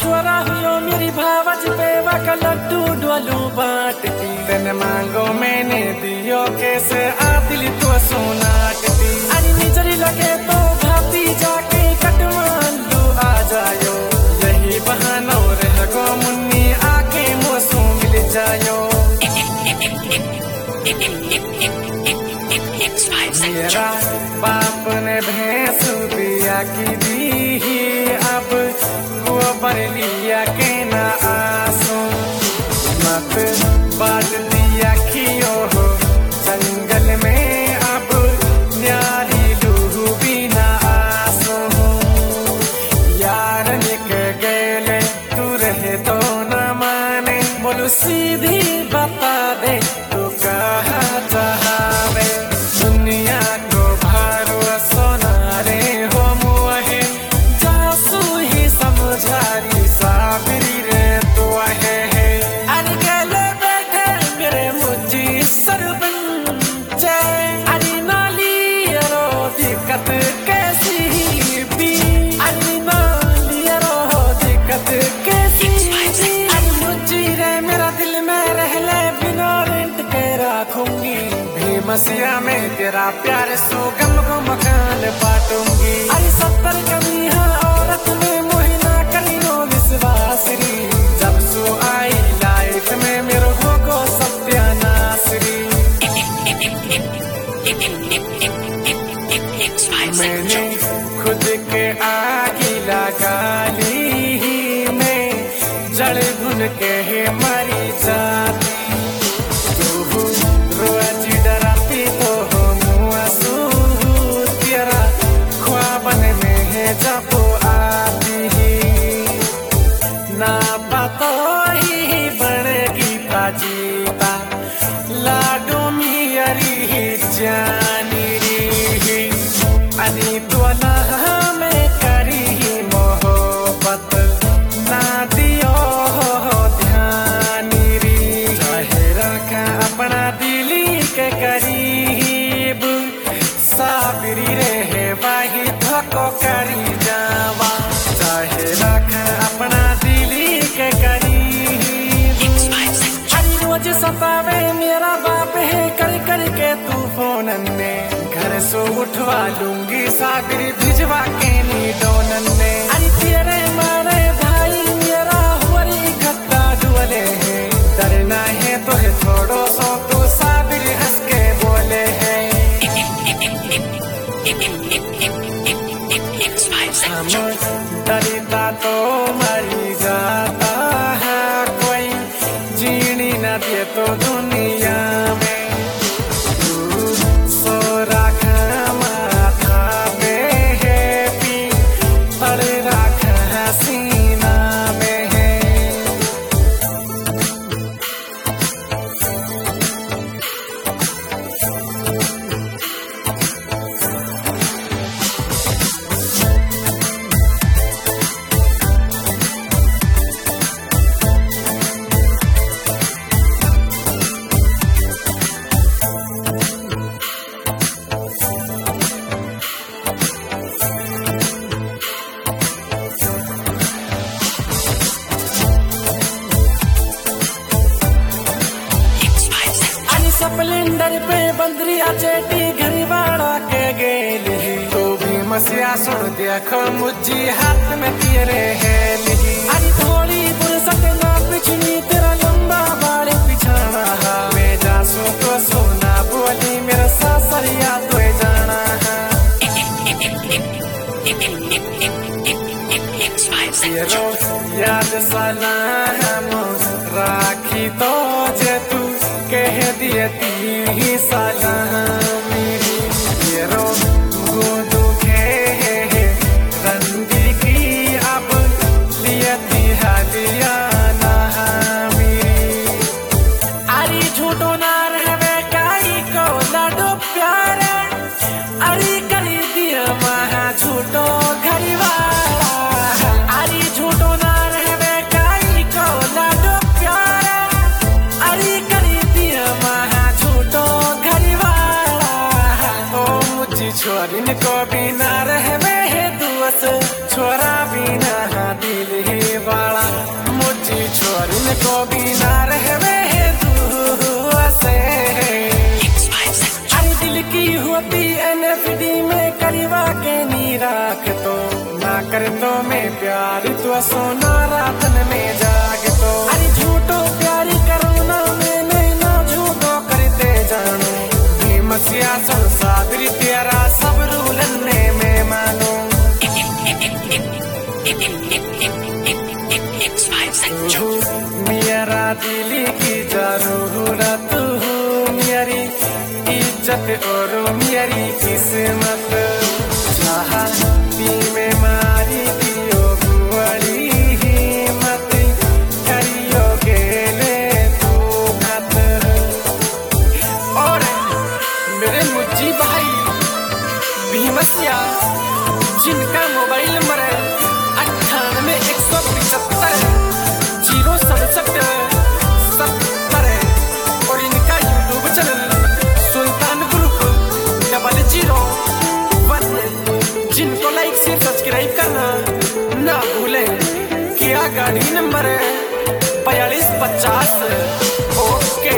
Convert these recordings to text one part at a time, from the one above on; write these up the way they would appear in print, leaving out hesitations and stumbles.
छोरा हुयो मेरी भावज पेवा का लड्डू डोलू बांटती तन मांगो मैंने दियो कैसे आ दिल तो सोनाटती अरे निजरी लगे तो भाती जाके कटवान लू आ जायो यही बहाना रह गो मुन्नी आके मोसू मिल जायो मेरा बाप ने भैंस दिया की दी अब गोबर लिया के ना आसो मत बात दिया खियो हो जंगल में अब न्यारी लूहू भी ना आसो यार निकल गए तू रहे तो न माने बोलो सीधी बता दे तू कहा चाहे दुनिया को भरोसा रे हो मुहे जासू ही समझारी साबरी रे तो है अरे गले बैठे मेरे मुझी सरपंच अरे नाली रो दिक्कत कैसी भी अरे नाली रो दिक्कत कैसी अरे मुझी रे मेरा दिल में रह ले बिना रेंट के रखूंगी मसीहा में तेरा प्यार सोगम को मकान बांटूंगी अरे 70 कमी है औरत में मोहिना करी नो विश्वासरी जब सो आई लाइफ में मेरे को सत्यानासरी मैंने खुद के आगी लगा ली मैं जड़ भुन के मरी जाती जब आती ही ना पता ही बड़गी पाजीता लाडो मियरी जानी री अनी तो ना में करी मोहब्बत ना दियो ध्यान री चाहे रखा अपना दिली के करीब साबरी रहे वाही धको करी जावा चाहे रख अपना दिली के करीब रोज सतावे मेरा बाप है कर कर के तू फोन में घर सो उठवा लूंगी सागरी भिजवा के नी डोनन में अरे तेरे मारे भाई मेरा हुरी खत्ता डुअले है डरना है तो है थोड़ो सो तू सागरी हंस के बोले है डरता तो मरी जाता है कोई जीनी न दे तो दुनिया में तू सो रखा माथा पे है पी पर रखा सीना में है स्प्लेंडर पे बंदरिया चेटी घरवाड़ा के गेली तो भी मसिया सुन देखो मुझी हाथ में तेरे है लिही अरे थोड़ी फुर्सत ना पिछली तेरा लंबा बाल पिछाना मैं जासू तो सोना बोली मेरा सासरिया तो जाना याद सलाम राखी तो जे तू कह दिए ती सलाम मेरी रो दुखे रंदी की अब लियती हलिया ना मेरी अरे झूठो ना रहवे काई को लाडो प्यार अरे करी दिया महा झूठो घरवाला अरे झूठो ना रहवे काई को लाडो प्यार अरे करी दिया महा झूठो घरवाला को भी ना रहवे तू से। अरे दिल की होती NFT में करीबा के नी राख तो ना कर तो मैं प्यार तो सोना रातन में जाग तो। अरे झूठो प्यारी करो ना मैंने ना झूठो करते जानो मसिया संसादरी तेरा सब रूलने में मानो। मेरा दिल की जरूरत मेरी इज्जत और मेरी किस्मत चाहती में मारी दियो बुआरी हिम्मत करियो गेले तू घात। और मेरे मुज्जी भाई भीमसिया जिनका मोबाइल नंबर है 98 175 067 और इनका यूट्यूब चैनल सुल्तान ग्रुप 001। जिनको लाइक शेयर सब्सक्राइब करना ना भूले। क्या गाड़ी नंबर है 4250। ओके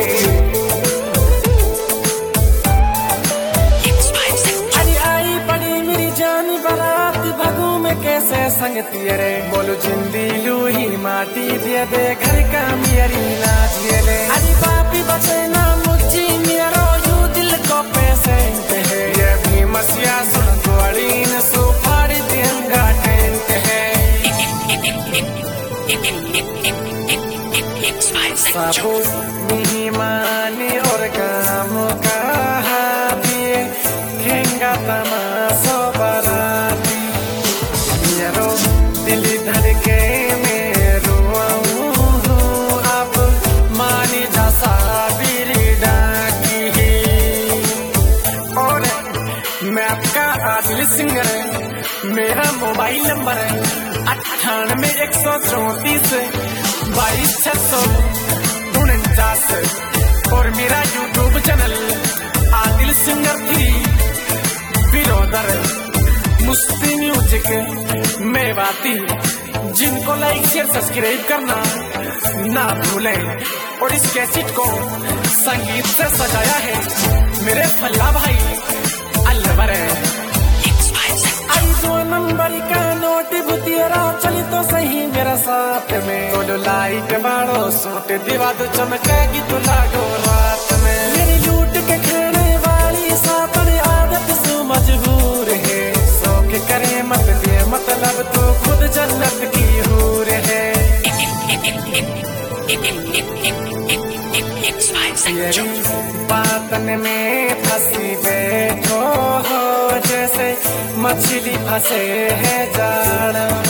कैसे संग तेरे बोलो जिंदी लूही माटी दिए दे घर का मेरी नाच ले। अरे बापी बचे ना मुझी मेरा यू दिल को पैसे है ये भी मसिया सुन गोली न सुपारी देंगा टेंट है। सबो मेहमानी और काम का दिए खेंगा तमाशा बाराती दिल धड़के में रोऊं अब मानी जा साबिरी डाकी। और मैं आपका आदिल सिंगर है। मेरा मोबाइल नंबर है 98 134 22 649 और मेरा YouTube channel Adil singer 3 brother मुस्ती म्यूजिक में बाती। जिनको लाइक शेयर सब्सक्राइब करना ना भूलें। और इस कैसेट को संगीत से सजाया है मेरे फल्ला भाई अलवर है। 2 नंबर का नोट बुतियरा चली तो सही मेरा साथ में बोलो लाइट बाड़ो सूट दीवा तो चमकेगी तो लागो रात में। मेरी लूट के खाने वाली सापर आदत सु मजबूर है करे मत दे मतलब तो खुद जन्नत की हूर है। बातन में फंसी बैठो हो जैसे मछली फंसे है जाल।